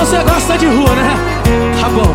você gosta de rua, né? Tá bom.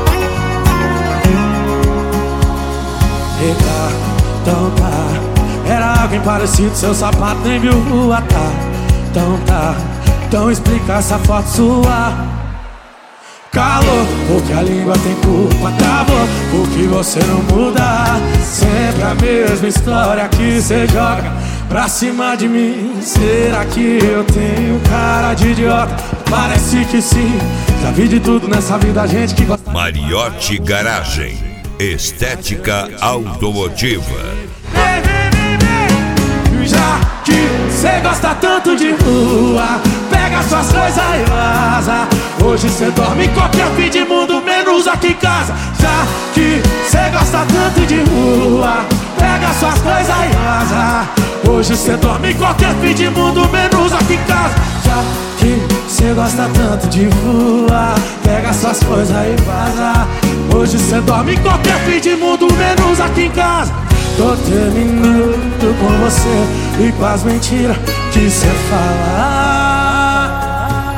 Eita, então tá. Era alguém parecido, seu sapato nem viu rua, tá. Então tá, então explica essa foto sua. Calor, porque a língua tem culpa, travou, porque você não muda. Sempre a mesma história que cê joga pra cima de mim. Será que eu tenho cara de idiota? Parece que sim. Já vi de tudo nessa vida, gente que gosta. Mariotti Garagem, estética automotiva. Já que cê gosta tanto de rua, pega suas coisas e vaza. Hoje cê dorme em qualquer fim de mundo, menos aqui em casa. Já que cê gosta tanto de rua, pega suas coisas e vaza. Hoje cê dorme em qualquer fim de mundo, menos aqui em casa. Já que cê gosta tanto de rua, pega suas coisas e vaza. Hoje cê dorme em qualquer fim de mundo, menos aqui em casa. Tô terminando com você e com as mentiras que cê fala.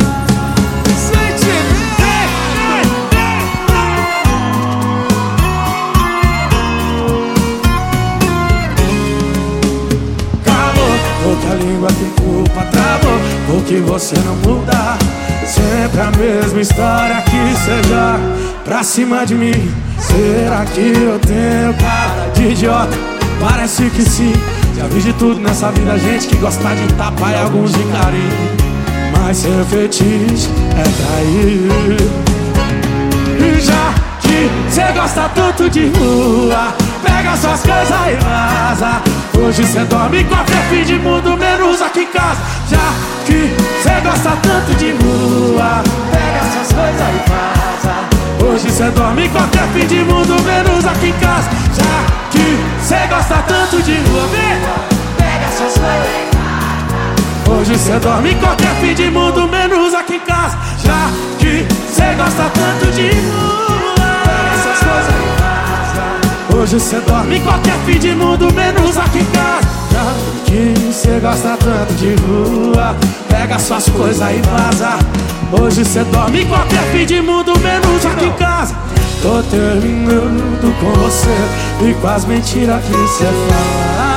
Calor, porque a língua tem culpa, travou, porque você não muda. Sempre a mesma história que cê joga pra cima de mim. Será que eu tenho cara de idiota? Parece que sim. Já vi de tudo nessa vida, gente que gosta de tapa e alguns de carinho. Mas seu fetiche é trair. E já que cê gosta tanto de rua, pega suas coisas e vaza. Hoje cê dorme em qualquer fim de mundo, menos aqui em casa. Já que cê gosta tanto de rua, pega suas coisas e vaza. Hoje cê dorme em qualquer fim de mundo, menos aqui em casa. Já que cê gosta tanto de rua, pega suas coisas e vaza. Hoje cê dorme em qualquer fim de mundo, menos aqui em casa. Já que cê gosta tanto de rua, pega suas coisas e vaza. Hoje cê dorme em qualquer fim de mundo, menos aqui em casa. Já que cê gosta tanto de rua, pega suas coisas e vaza. Hoje cê dorme em qualquer fim de mundo, menos aqui em casa. Tô terminando com você e com as mentiras que cê fala.